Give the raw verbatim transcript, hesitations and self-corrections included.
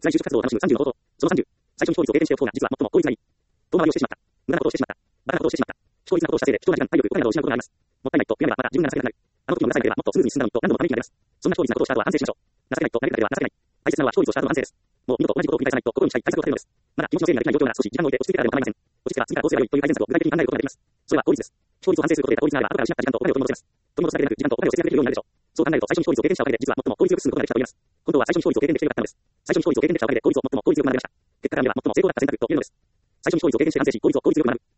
在就職活動を楽しむさんじゅうの方法。そのさんじゅう。最初に非効率を経験しておく方が実は最も効率がいい。遠回りをしてしまった。無駄なことをしてしまった。バカなことをしてしまった。非効率なことをしたせいで、人の時間、体力、お金などを失うことがあります。もったいないと悔やめばまた自分が情けなくなる。あの時の情けなければもっとスムーズに進んだのにと何度もため息が出ます。そんな非効率なことをした後は反省しましょう。情けないと慣れるだけでは情けない。大切なのは非効率をした後の反省です。もう二度と同じことを繰り返さないと心にしたい対策を立てるのです。まだ気持ちの整理ができない状況なら少し時間を置いて落ち着いてからでも構いません。落ち着けば次からこうすればよいという改善策を具体的に考えることができます。それは効率です。非効率を反省することで効率があれば後から失った時間とお金を取り戻せます。取り戻すだけでなく時間とお金を節約できるようになるでしょう。そう考えると最初に非効率を経験したおかげで実は最も効率よく進むことができたと言えます。今度は最初に非効率を経験できてよかったのです。最初に非効率を経験できたおかげで効率を最も効率よく学べました。結果から見れば最も成功だった選択と言えるのです。最初に非効率を経験して反省し効率を効率よく学ぶ。